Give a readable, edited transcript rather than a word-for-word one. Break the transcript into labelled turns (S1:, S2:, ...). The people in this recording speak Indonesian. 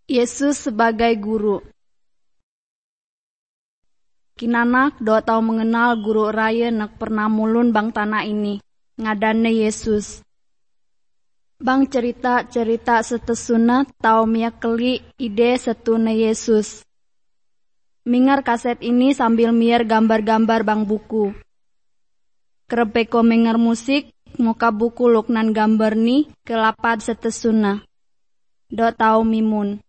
S1: Yesus sebagai guru. Kinanak do tau mengenal guru raya nak pernah mulun bang tanah ini, ngadane Yesus. Bang cerita-cerita setesuna tau miakeli ide setune Yesus. Mingar kaset ini sambil miar gambar-gambar bang buku. Kerepeko mengar musik, muka buku luknan gambar ni kelapad setesuna. Do tau mimun.